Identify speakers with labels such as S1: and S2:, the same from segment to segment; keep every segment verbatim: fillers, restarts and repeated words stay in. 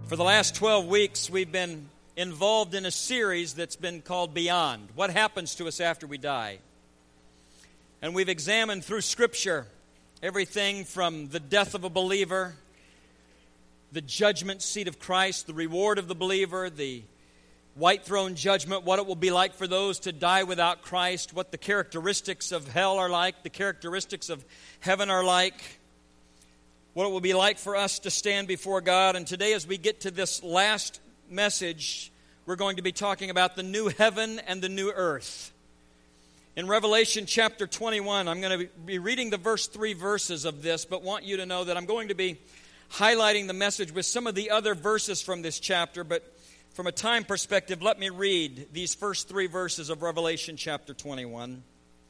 S1: For the last twelve weeks, we've been involved in a series that's been called Beyond. What happens to us after we die? And we've examined through Scripture everything from the death of a believer, the judgment seat of Christ, the reward of the believer, the white throne judgment, what it will be like for those to die without Christ, what the characteristics of hell are like, the characteristics of heaven are like, what it will be like for us to stand before God. And today, as we get to this last message, we're going to be talking about the new heaven and the new earth. In Revelation chapter twenty-one, I'm going to be reading the first three verses of this, but want you to know that I'm going to be highlighting the message with some of the other verses from this chapter, but from a time perspective, let me read these first three verses of Revelation chapter twenty-one.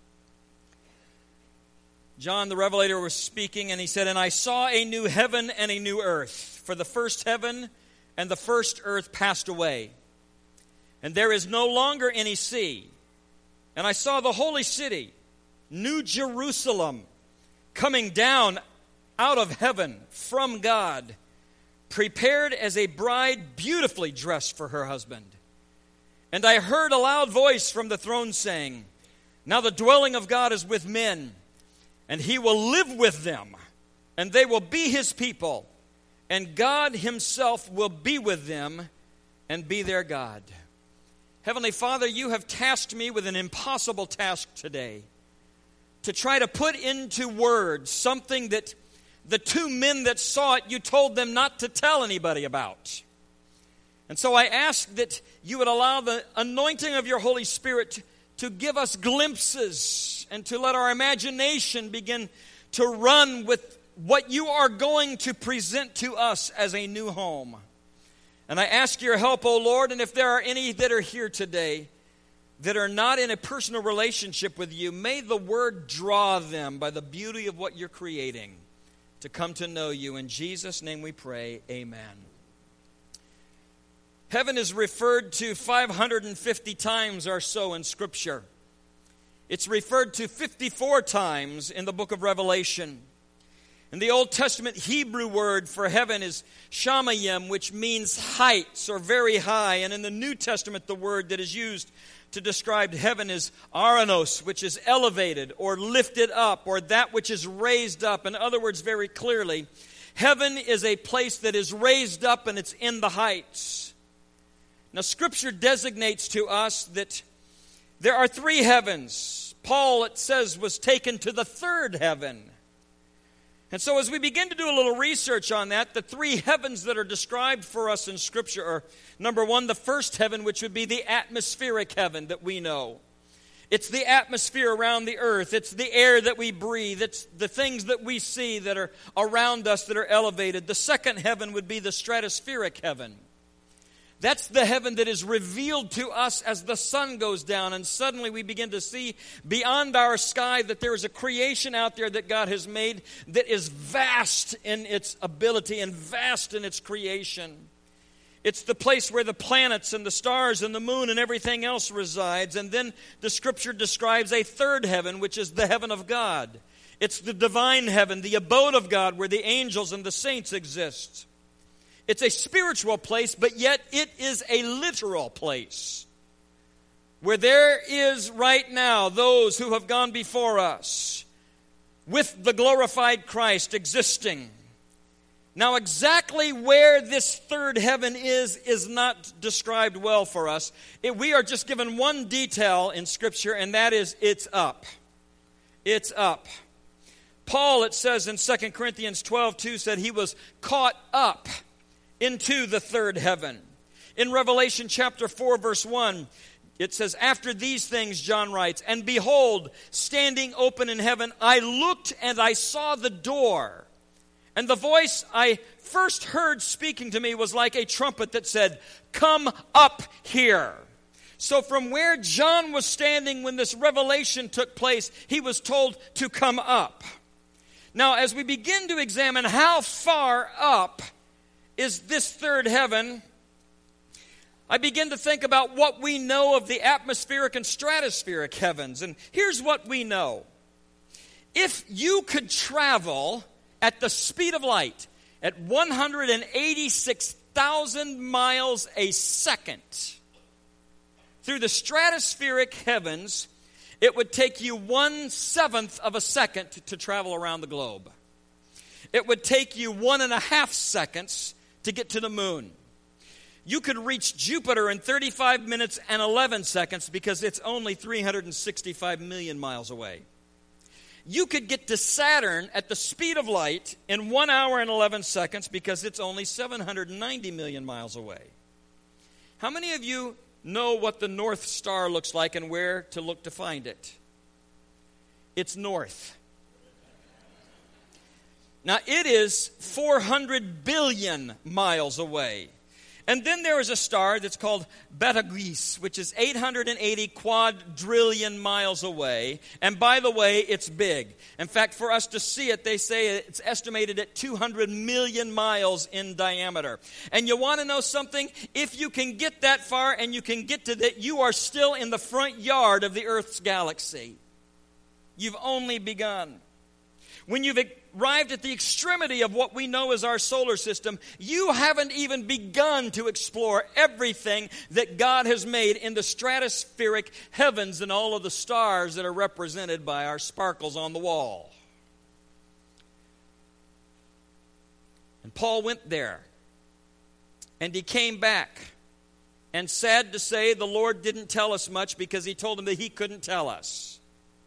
S1: John the Revelator was speaking, and he said, "And I saw a new heaven and a new earth, for the first heaven and the first earth passed away, and there is no longer any sea. And I saw the holy city, New Jerusalem, coming down out of heaven from God, prepared as a bride beautifully dressed for her husband. And I heard a loud voice from the throne saying, 'Now the dwelling of God is with men, and he will live with them, and they will be his people, and God himself will be with them and be their God.'" Heavenly Father, you have tasked me with an impossible task today, to try to put into words something that the two men that saw it, you told them not to tell anybody about. And so I ask that you would allow the anointing of your Holy Spirit to, to give us glimpses and to let our imagination begin to run with what you are going to present to us as a new home. And I ask your help, O Lord, and if there are any that are here today that are not in a personal relationship with you, may the word draw them by the beauty of what you're creating to come to know you. In Jesus' name we pray, amen. Heaven is referred to five hundred fifty times or so in Scripture. It's referred to fifty-four times in the book of Revelation. And the Old Testament Hebrew word for heaven is shamayim, which means heights or very high. And in the New Testament, the word that is used to describe heaven is aranos, which is elevated or lifted up, or that which is raised up. In other words, very clearly, heaven is a place that is raised up and it's in the heights. Now, Scripture designates to us that there are three heavens. Paul, it says, was taken to the third heaven. And so as we begin to do a little research on that, the three heavens that are described for us in Scripture are, number one, the first heaven, which would be the atmospheric heaven that we know. It's the atmosphere around the earth. It's the air that we breathe. It's the things that we see that are around us that are elevated. The second heaven would be the stratospheric heaven. That's the heaven that is revealed to us as the sun goes down, and suddenly we begin to see beyond our sky that there is a creation out there that God has made that is vast in its ability and vast in its creation. It's the place where the planets and the stars and the moon and everything else resides. And then the Scripture describes a third heaven, which is the heaven of God. It's the divine heaven, the abode of God, where the angels and the saints exist. It's a spiritual place, but yet it is a literal place where there is right now those who have gone before us with the glorified Christ existing. Now, exactly where this third heaven is, is not described well for us. It, we are just given one detail in Scripture, and that is it's up. It's up. Paul, it says in Second Corinthians twelve two, said he was caught up into the third heaven. In Revelation chapter four, verse one, it says, "After these things," John writes, "and behold, standing open in heaven, I looked and I saw the door. And the voice I first heard speaking to me was like a trumpet that said, 'Come up here.'" So from where John was standing when this revelation took place, he was told to come up. Now, as we begin to examine how far up is this third heaven, I begin to think about what we know of the atmospheric and stratospheric heavens. And here's what we know. If you could travel at the speed of light at one hundred eighty-six thousand miles a second through the stratospheric heavens, it would take you one-seventh of a second to travel around the globe. It would take you one and a half seconds to get to the moon. You could reach Jupiter in thirty-five minutes and eleven seconds because it's only three hundred sixty-five million miles away. You could get to Saturn at the speed of light in one hour and eleven seconds because it's only seven hundred ninety million miles away. How many of you know what the North Star looks like and where to look to find it? It's north. Now, it is four hundred billion miles away. And then there is a star that's called Betelgeuse, which is eight hundred eighty quadrillion miles away. And by the way, it's big. In fact, for us to see it, they say it's estimated at two hundred million miles in diameter. And you want to know something? If you can get that far and you can get to that, you are still in the front yard of the Earth's galaxy. You've only begun. When you've arrived at the extremity of what we know as our solar system, you haven't even begun to explore everything that God has made in the stratospheric heavens and all of the stars that are represented by our sparkles on the wall. And Paul went there, and he came back. And sad to say, the Lord didn't tell us much because he told him that he couldn't tell us.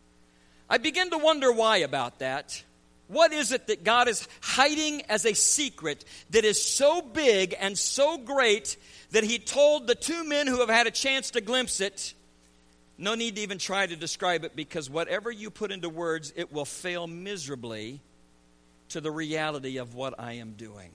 S1: I begin to wonder why about that. What is it that God is hiding as a secret that is so big and so great that he told the two men who have had a chance to glimpse it, no need to even try to describe it, because whatever you put into words, it will fail miserably to the reality of what I am doing.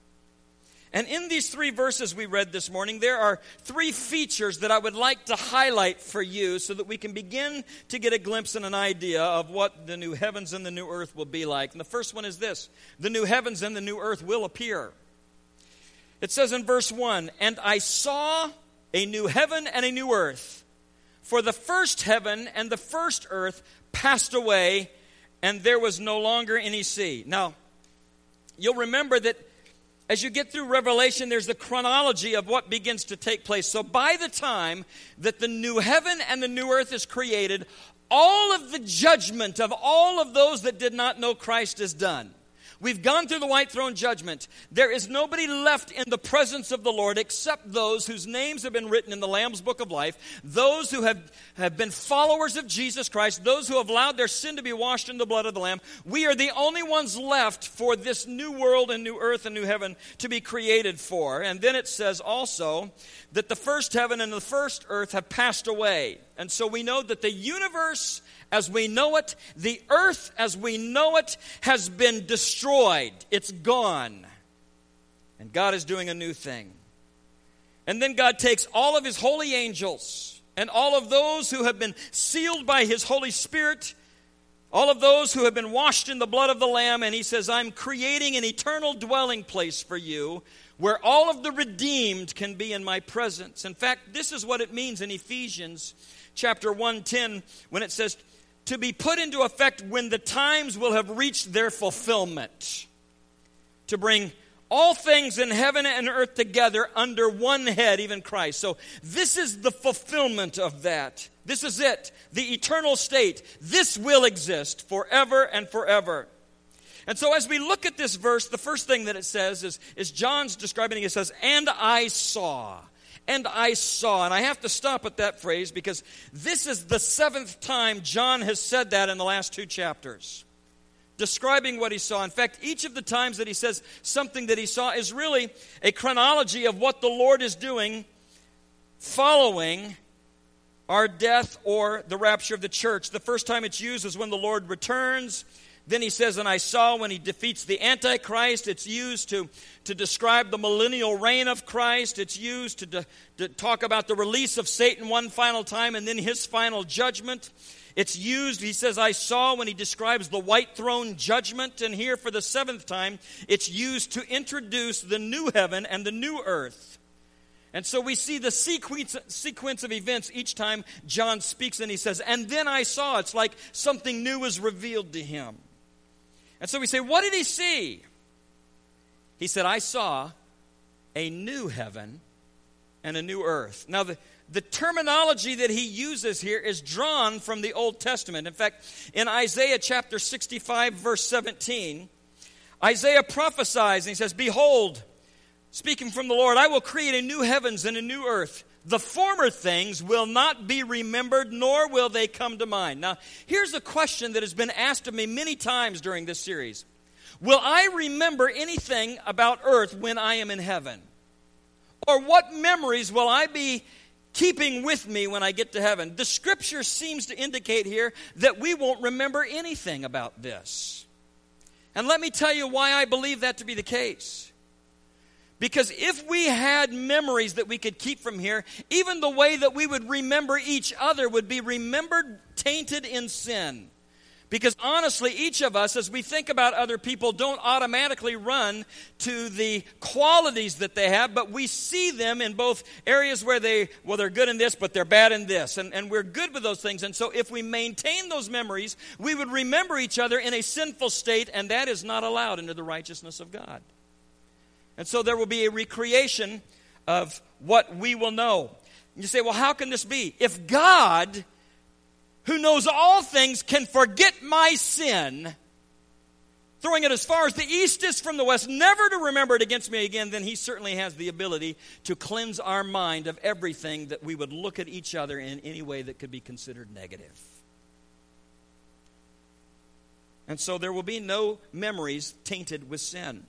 S1: And in these three verses we read this morning, there are three features that I would like to highlight for you so that we can begin to get a glimpse and an idea of what the new heavens and the new earth will be like. And the first one is this: the new heavens and the new earth will appear. It says in verse one, "And I saw a new heaven and a new earth, for the first heaven and the first earth passed away, and there was no longer any sea." Now, you'll remember that as you get through Revelation, there's the chronology of what begins to take place. So by the time that the new heaven and the new earth is created, all of the judgment of all of those that did not know Christ is done. We've gone through the white throne judgment. There is nobody left in the presence of the Lord except those whose names have been written in the Lamb's Book of Life, those who have, have been followers of Jesus Christ, those who have allowed their sin to be washed in the blood of the Lamb. We are the only ones left for this new world and new earth and new heaven to be created for. And then it says also that the first heaven and the first earth have passed away. And so we know that the universe as we know it, the earth as we know it, has been destroyed. It's gone. And God is doing a new thing. And then God takes all of his holy angels and all of those who have been sealed by his Holy Spirit, all of those who have been washed in the blood of the Lamb, and he says, I'm creating an eternal dwelling place for you where all of the redeemed can be in my presence. In fact, this is what it means in Ephesians chapter one ten when it says, to be put into effect when the times will have reached their fulfillment, to bring all things in heaven and earth together under one head, even Christ. So this is the fulfillment of that. This is it, the eternal state. This will exist forever and forever. And so as we look at this verse, the first thing that it says is, is John's describing it. It says, and I saw. And I saw. And I have to stop at that phrase because this is the seventh time John has said that in the last two chapters, describing what he saw. In fact, each of the times that he says something that he saw is really a chronology of what the Lord is doing following our death or the rapture of the church. The first time it's used is when the Lord returns. Then he says, and I saw when he defeats the Antichrist. It's used to, to describe the millennial reign of Christ. It's used to, to, to talk about the release of Satan one final time and then his final judgment. It's used, he says, I saw when he describes the white throne judgment. And here for the seventh time, it's used to introduce the new heaven and the new earth. And so we see the sequence, sequence of events each time John speaks and he says, and then I saw. It's like something new is revealed to him. And so we say, what did he see? He said, I saw a new heaven and a new earth. Now, the, the terminology that he uses here is drawn from the Old Testament. In fact, in Isaiah chapter sixty-five, verse seventeen, Isaiah prophesies and he says, "Behold, speaking from the Lord, I will create a new heavens and a new earth. The former things will not be remembered, nor will they come to mind." Now, here's a question that has been asked of me many times during this series. Will I remember anything about earth when I am in heaven? Or what memories will I be keeping with me when I get to heaven? The scripture seems to indicate here that we won't remember anything about this. And let me tell you why I believe that to be the case. Because if we had memories that we could keep from here, even the way that we would remember each other would be remembered tainted in sin. Because honestly, each of us, as we think about other people, don't automatically run to the qualities that they have, but we see them in both areas where they, well, they're good in this, but they're bad in this. And, and we're good with those things. And so if we maintain those memories, we would remember each other in a sinful state, and that is not allowed into the righteousness of God. And so there will be a recreation of what we will know. You say, well, how can this be? If God, who knows all things, can forget my sin, throwing it as far as the east is from the west, never to remember it against me again, then he certainly has the ability to cleanse our mind of everything that we would look at each other in any way that could be considered negative. And so there will be no memories tainted with sin.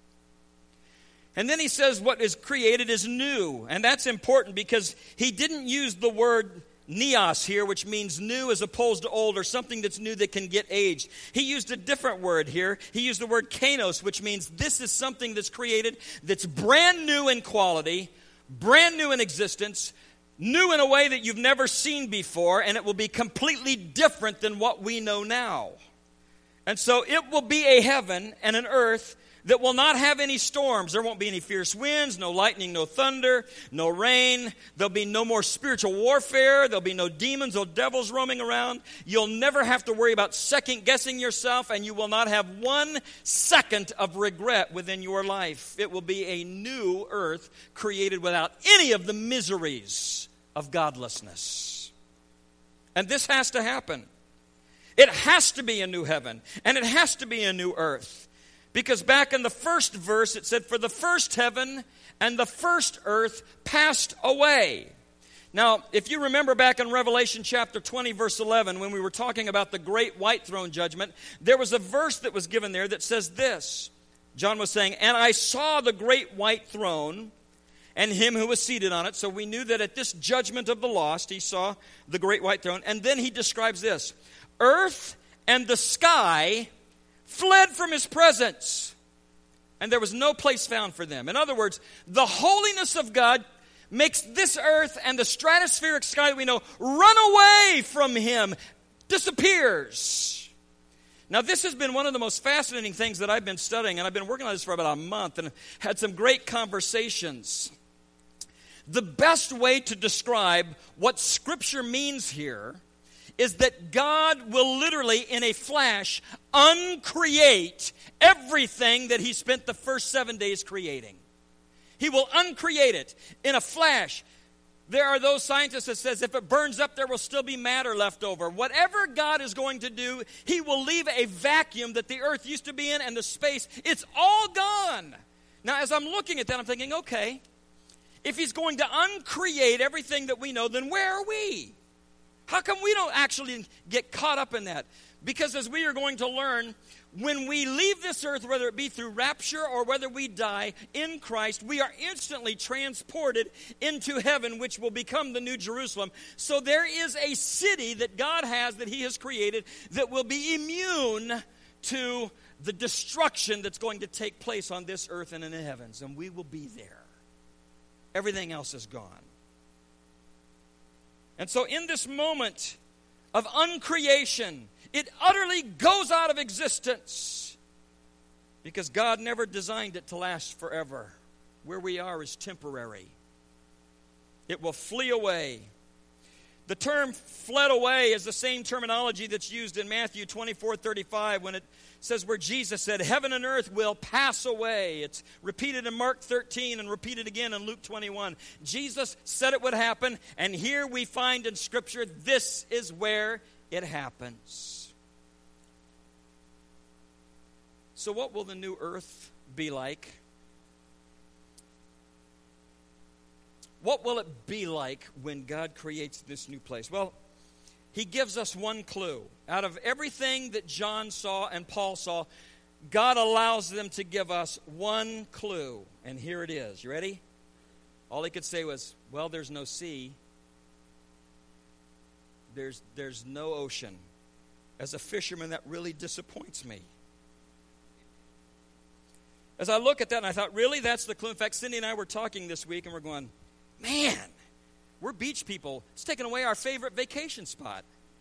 S1: And then he says what is created is new. And that's important because he didn't use the word neos here, which means new as opposed to old, or something that's new that can get aged. He used a different word here. He used the word kainos, which means this is something that's created that's brand new in quality, brand new in existence, new in a way that you've never seen before, and it will be completely different than what we know now. And so it will be a heaven and an earth that will not have any storms. There won't be any fierce winds, no lightning, no thunder, no rain. There'll be no more spiritual warfare. There'll be no demons or devils roaming around. You'll never have to worry about second-guessing yourself, and you will not have one second of regret within your life. It will be a new earth created without any of the miseries of godlessness. And this has to happen. It has to be a new heaven, and it has to be a new earth. Because back in the first verse, it said, "For the first heaven and the first earth passed away." Now, if you remember back in Revelation chapter twenty, verse eleven, when we were talking about the great white throne judgment, there was a verse that was given there that says this. John was saying, "And I saw the great white throne and him who was seated on it." So we knew that at this judgment of the lost, he saw the great white throne. And then he describes this: "Earth and the sky fled from his presence, and there was no place found for them." In other words, the holiness of God makes this earth and the stratospheric sky that we know run away from him, disappears. Now, this has been one of the most fascinating things that I've been studying, and I've been working on this for about a month and had some great conversations. The best way to describe what Scripture means here is that God will literally, in a flash, uncreate everything that he spent the first seven days creating. He will uncreate it in a flash. There are those scientists that says if it burns up, there will still be matter left over. Whatever God is going to do, he will leave a vacuum that the earth used to be in and the space. It's all gone. Now, as I'm looking at that, I'm thinking, okay, if he's going to uncreate everything that we know, then where are we? How come we don't actually get caught up in that? Because as we are going to learn, when we leave this earth, whether it be through rapture or whether we die in Christ, we are instantly transported into heaven, which will become the New Jerusalem. So there is a city that God has, that he has created, that will be immune to the destruction that's going to take place on this earth and in the heavens. And we will be there. Everything else is gone. And so in this moment of uncreation, it utterly goes out of existence because God never designed it to last forever. Where we are is temporary. It will flee away. The term fled away is the same terminology that's used in Matthew twenty-four thirty-five when it says where Jesus said, heaven and earth will pass away. It's repeated in Mark thirteen and repeated again in Luke twenty-one. Jesus said it would happen, and here we find in Scripture this is where it happens. So what will the new earth be like? What will it be like when God creates this new place? Well, he gives us one clue. Out of everything that John saw and Paul saw, God allows them to give us one clue. And here it is. You ready? All he could say was, well, there's no sea. There's, there's no ocean. As a fisherman, that really disappoints me. As I look at that, and I thought, really, that's the clue? In fact, Cindy and I were talking this week, and we're going, man, we're beach people. It's taken away our favorite vacation spot.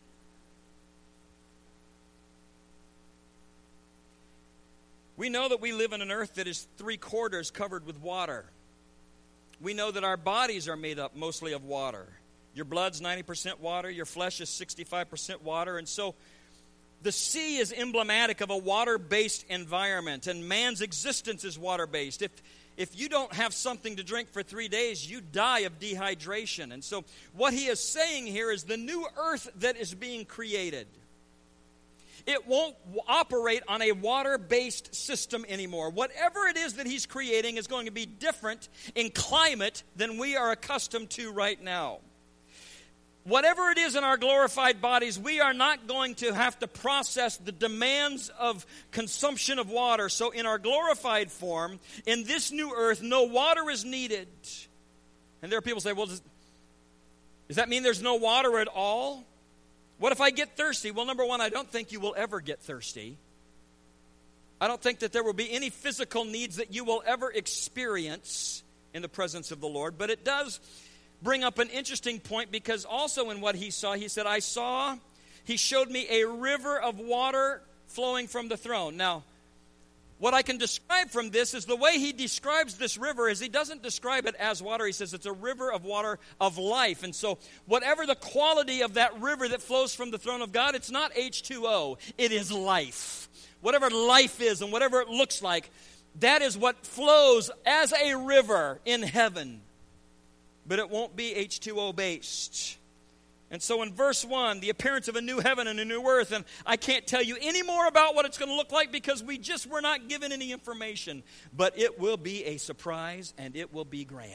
S1: We know that we live in an earth that is three quarters covered with water. We know that our bodies are made up mostly of water. Your blood's ninety percent water. Your flesh is sixty-five percent water. And so the sea is emblematic of a water-based environment, and man's existence is water-based. If If you don't have something to drink for three days, you die of dehydration. And so what he is saying here is the new earth that is being created, it won't operate on a water-based system anymore. Whatever it is that he's creating is going to be different in climate than we are accustomed to right now. Whatever it is in our glorified bodies, we are not going to have to process the demands of consumption of water. So in our glorified form, in this new earth, no water is needed. And there are people who say, well, does, does that mean there's no water at all? What if I get thirsty? Well, number one, I don't think you will ever get thirsty. I don't think that there will be any physical needs that you will ever experience in the presence of the Lord. But it does bring up an interesting point, because also in what he saw, he said, I saw, he showed me a river of water flowing from the throne. Now, what I can describe from this is the way he describes this river is he doesn't describe it as water. He says it's a river of water of life. And so whatever the quality of that river that flows from the throne of God, it's not H two O. It is life. Whatever life is and whatever it looks like, that is what flows as a river in heaven. But it won't be H two O based. And so in verse one, the appearance of a new heaven and a new earth, and I can't tell you any more about what it's going to look like because we just were not given any information. But it will be a surprise and it will be grand.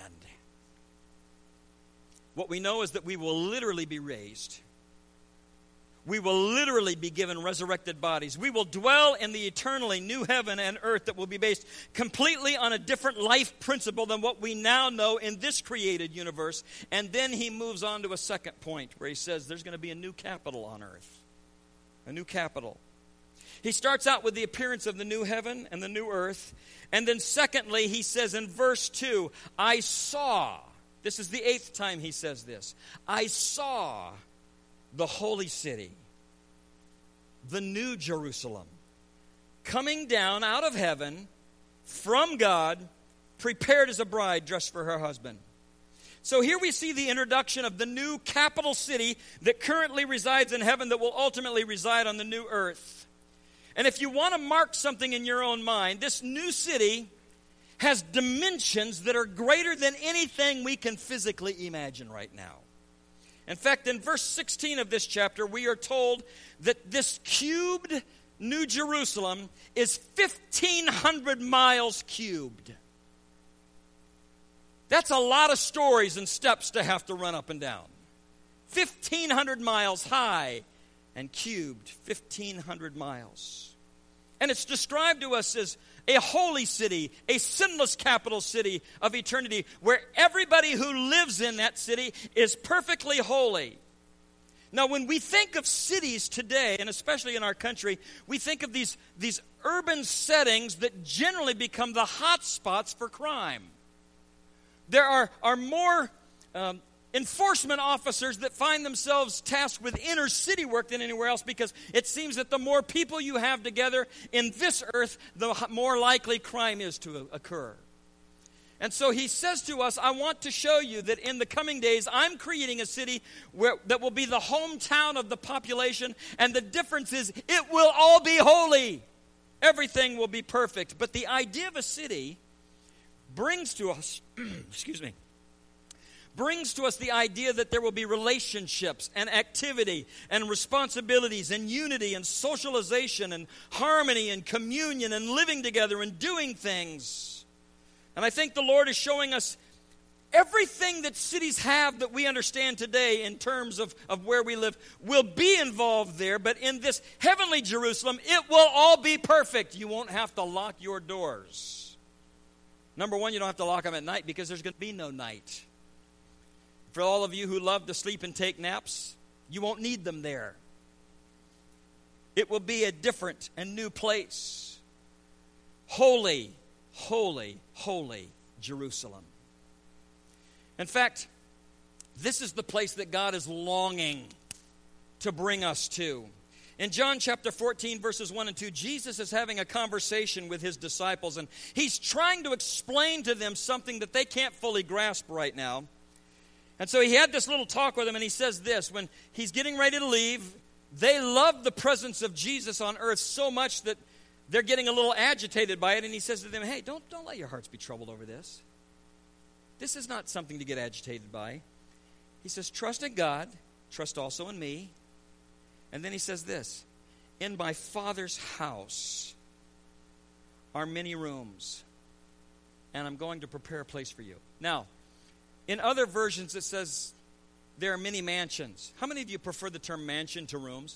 S1: What we know is that we will literally be raised. We will literally be given resurrected bodies. We will dwell in the eternally new heaven and earth that will be based completely on a different life principle than what we now know in this created universe. And then he moves on to a second point where he says there's going to be a new capital on earth. A new capital. He starts out with the appearance of the new heaven and the new earth. And then secondly, he says in verse two, I saw. This is the eighth time he says this. I saw the holy city, the new Jerusalem, coming down out of heaven from God, prepared as a bride dressed for her husband. So here we see the introduction of the new capital city that currently resides in heaven that will ultimately reside on the new earth. And if you want to mark something in your own mind, this new city has dimensions that are greater than anything we can physically imagine right now. In fact, in verse sixteen of this chapter, we are told that this cubed New Jerusalem is fifteen hundred miles cubed. That's a lot of stories and steps to have to run up and down. fifteen hundred miles high and cubed, fifteen hundred miles. And it's described to us as a holy city, a sinless capital city of eternity, where everybody who lives in that city is perfectly holy. Now, when we think of cities today, and especially in our country, we think of these, these urban settings that generally become the hot spots for crime. There are, are more um, enforcement officers that find themselves tasked with inner city work than anywhere else, because it seems that the more people you have together in this earth, the more likely crime is to occur. And so he says to us, I want to show you that in the coming days, I'm creating a city where, that will be the hometown of the population. And the difference is it will all be holy. Everything will be perfect. But the idea of a city brings to us, excuse me, brings to us the idea that there will be relationships and activity and responsibilities and unity and socialization and harmony and communion and living together and doing things. And I think the Lord is showing us everything that cities have that we understand today in terms of, of where we live will be involved there. But in this heavenly Jerusalem, it will all be perfect. You won't have to lock your doors. Number one, you don't have to lock them at night because there's going to be no night. For all of you who love to sleep and take naps, you won't need them there. It will be a different and new place. Holy, holy, holy Jerusalem. In fact, this is the place that God is longing to bring us to. In John chapter fourteen, verses one and two, Jesus is having a conversation with his disciples, and he's trying to explain to them something that they can't fully grasp right now. And so he had this little talk with them, and he says this, when he's getting ready to leave, they love the presence of Jesus on earth so much that they're getting a little agitated by it, and he says to them, hey, don't, don't let your hearts be troubled over this. This is not something to get agitated by. He says, trust in God, trust also in me. And then he says this, in my Father's house are many rooms, and I'm going to prepare a place for you. Now, in other versions it says there are many mansions. How many of you prefer the term mansion to rooms?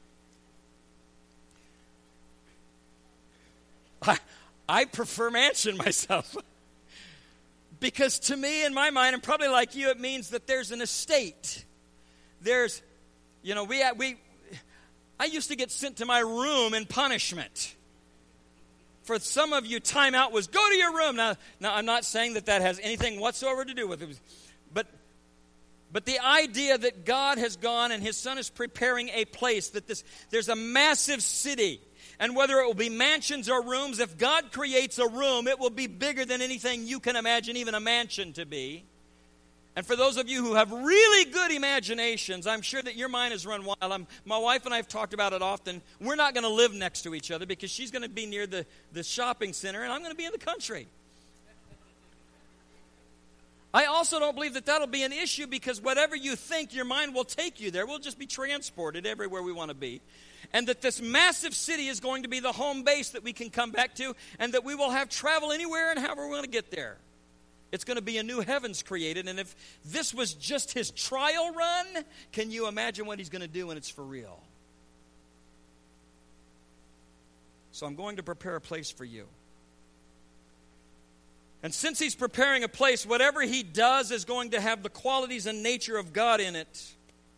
S1: I, I prefer mansion myself. Because to me, in my mind, and probably like you, it means that there's an estate. There's, you know, we we. I used to get sent to my room in punishment. For some of you, time out was go to your room. Now, now I'm not saying that that has anything whatsoever to do with it. But, but the idea that God has gone and his Son is preparing a place, that this there's a massive city. And whether it will be mansions or rooms, if God creates a room, it will be bigger than anything you can imagine even a mansion to be. And for those of you who have really good imaginations, I'm sure that your mind has run wild. I'm, my wife and I have talked about it often. We're not going to live next to each other because she's going to be near the, the shopping center and I'm going to be in the country. I also don't believe that that'll be an issue because whatever you think, your mind will take you there. We'll just be transported everywhere we want to be. And that this massive city is going to be the home base that we can come back to and that we will have travel anywhere and however we want to get there. It's going to be a new heavens created. And if this was just his trial run, can you imagine what he's going to do when it's for real? So I'm going to prepare a place for you. And since he's preparing a place, whatever he does is going to have the qualities and nature of God in it.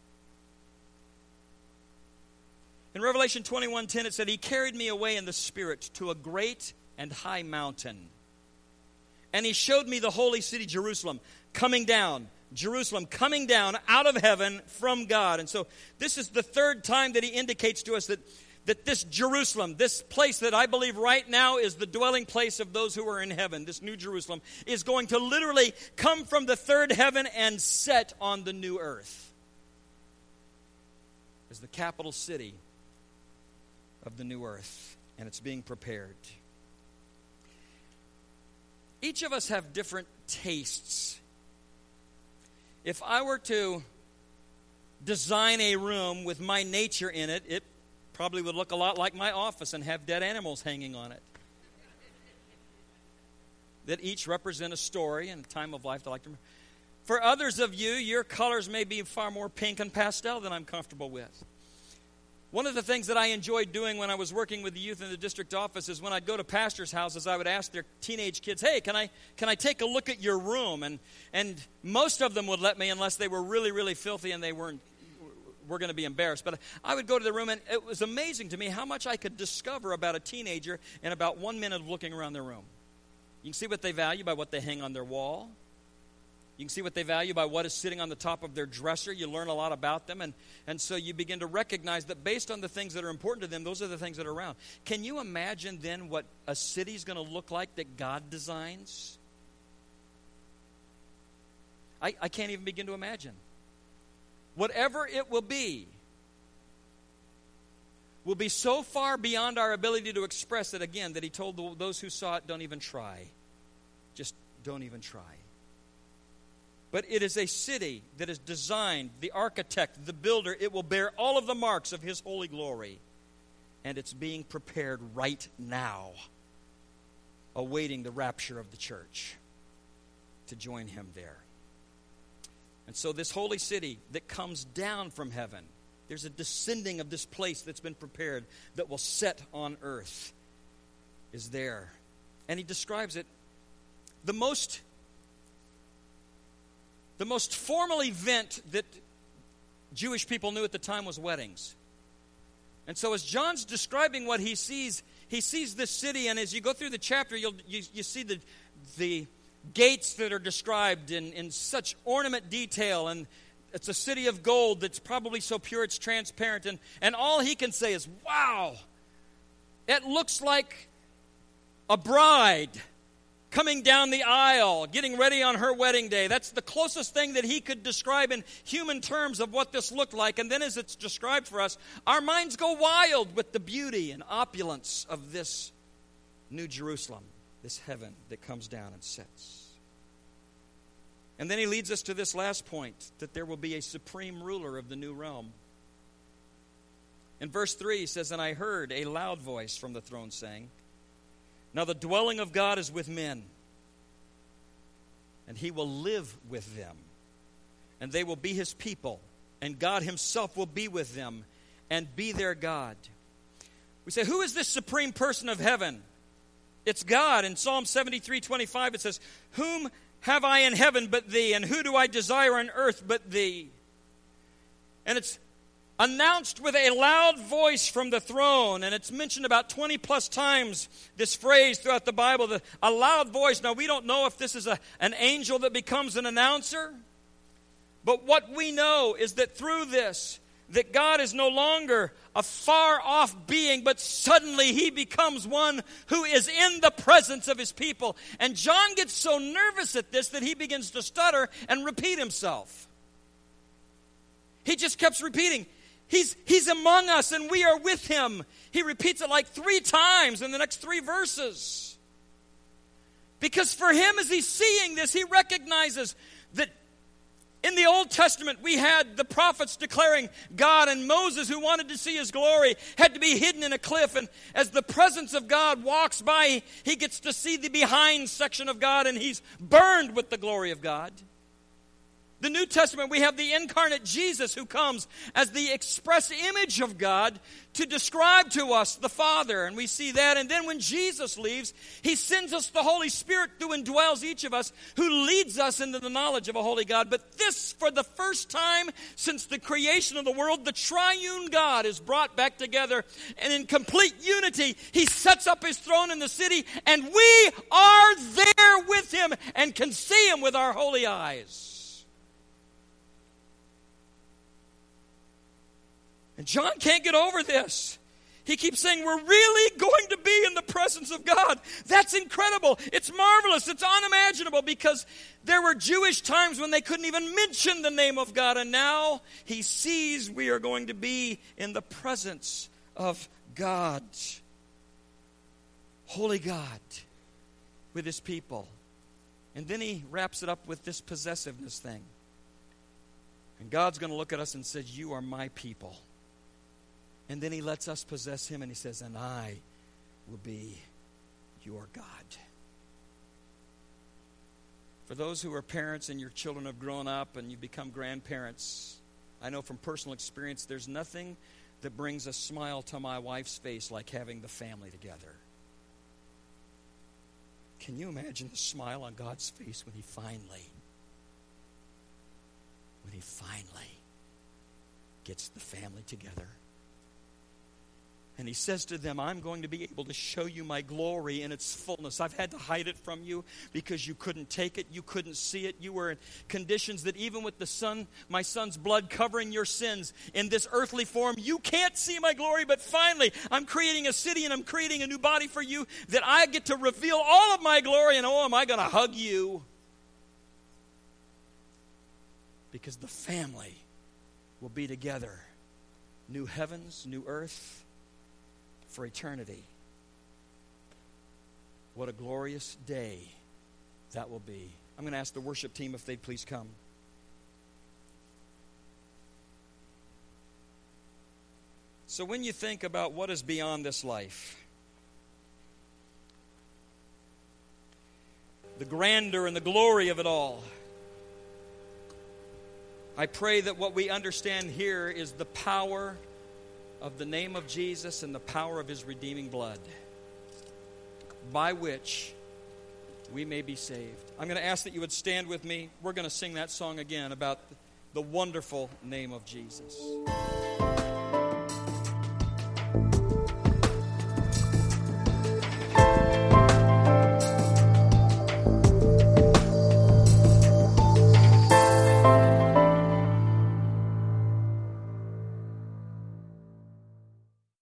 S1: In Revelation twenty-one ten, it said, he carried me away in the Spirit to a great and high mountain. And he showed me the holy city, Jerusalem, coming down. Jerusalem coming down out of heaven from God. And so this is the third time that he indicates to us that, that this Jerusalem, this place that I believe right now is the dwelling place of those who are in heaven, this new Jerusalem, is going to literally come from the third heaven and set on the new earth as the capital city of the new earth. And it's being prepared. Each of us have different tastes. If I were to design a room with my nature in it, it probably would look a lot like my office and have dead animals hanging on it. That each represent a story and a time of life to like to remember. For others of you, your colors may be far more pink and pastel than I'm comfortable with. One of the things that I enjoyed doing when I was working with the youth in the district office is when I'd go to pastors' houses, I would ask their teenage kids, hey, can I can I take a look at your room? And and most of them would let me unless they were really, really filthy and they weren't were going to be embarrassed. But I would go to the room, and it was amazing to me how much I could discover about a teenager in about one minute of looking around their room. You can see what they value by what they hang on their wall. You can see what they value by what is sitting on the top of their dresser. You learn a lot about them, and, and so you begin to recognize that based on the things that are important to them, those are the things that are around. Can you imagine then what a city is going to look like that God designs? I, I can't even begin to imagine. Whatever it will be, will be so far beyond our ability to express it again that he told the, those who saw it, don't even try. Just don't even try. But it is a city that is designed, the architect, the builder, it will bear all of the marks of his holy glory. And it's being prepared right now, awaiting the rapture of the church to join him there. And so this holy city that comes down from heaven, there's a descending of this place that's been prepared that will set on earth, is there. And he describes it, the most, the most formal event that Jewish people knew at the time was weddings. And so as John's describing what he sees, he sees this city, and as you go through the chapter, you'll, you, you see the, the gates that are described in, in such ornament detail, and it's a city of gold that's probably so pure it's transparent, and, and all he can say is, wow, it looks like a bride coming down the aisle, getting ready on her wedding day. That's the closest thing that he could describe in human terms of what this looked like. And then as it's described for us, our minds go wild with the beauty and opulence of this New Jerusalem, this heaven that comes down and sets. And then he leads us to this last point, that there will be a supreme ruler of the new realm. In verse three, he says, "And I heard a loud voice from the throne saying, now the dwelling of God is with men, and he will live with them, and they will be his people, and God himself will be with them and be their God." We say, who is this supreme person of heaven? It's God. In Psalm seventy-three twenty-five it says, "Whom have I in heaven but thee, and who do I desire on earth but thee?" And it's announced with a loud voice from the throne, and it's mentioned about twenty plus times, this phrase throughout the Bible, the, a loud voice. Now, we don't know if this is a, an angel that becomes an announcer, but what we know is that through this, that God is no longer a far-off being, but suddenly he becomes one who is in the presence of his people. And John gets so nervous at this that he begins to stutter and repeat himself. He just keeps repeating, He's, he's among us and we are with him. He repeats it like three times in the next three verses. Because for him, as he's seeing this, he recognizes that in the Old Testament, we had the prophets declaring God, and Moses, who wanted to see his glory, had to be hidden in a cliff. And as the presence of God walks by, he gets to see the behind section of God, and he's burned with the glory of God. The New Testament, we have the incarnate Jesus who comes as the express image of God to describe to us the Father. And we see that. And then when Jesus leaves, he sends us the Holy Spirit who indwells each of us, who leads us into the knowledge of a holy God. But this, for the first time since the creation of the world, the triune God is brought back together. And in complete unity, he sets up his throne in the city. And we are there with him and can see him with our holy eyes. And John can't get over this. He keeps saying, we're really going to be in the presence of God. That's incredible. It's marvelous. It's unimaginable, because there were Jewish times when they couldn't even mention the name of God. And now he sees we are going to be in the presence of God. Holy God with his people. And then he wraps it up with this possessiveness thing. And God's going to look at us and says, you are my people. And then he lets us possess him, and he says, and I will be your God. For those who are parents and your children have grown up and you become grandparents, I know from personal experience there's nothing that brings a smile to my wife's face like having the family together. Can you imagine the smile on God's face when he finally, when he finally gets the family together? And he says to them, I'm going to be able to show you my glory in its fullness. I've had to hide it from you because you couldn't take it. You couldn't see it. You were in conditions that even with the son, my son's blood covering your sins in this earthly form, you can't see my glory. But finally, I'm creating a city and I'm creating a new body for you that I get to reveal all of my glory. And oh, am I going to hug you? because the family will be together. New heavens, new earth for eternity. What a glorious day that will be. I'm going to ask the worship team if they'd please come. So when you think about what is beyond this life, the grandeur and the glory of it all, I pray that what we understand here is the power of the name of Jesus and the power of His redeeming blood, by which we may be saved. I'm going to ask that you would stand with me. We're going to sing that song again about the wonderful name of Jesus.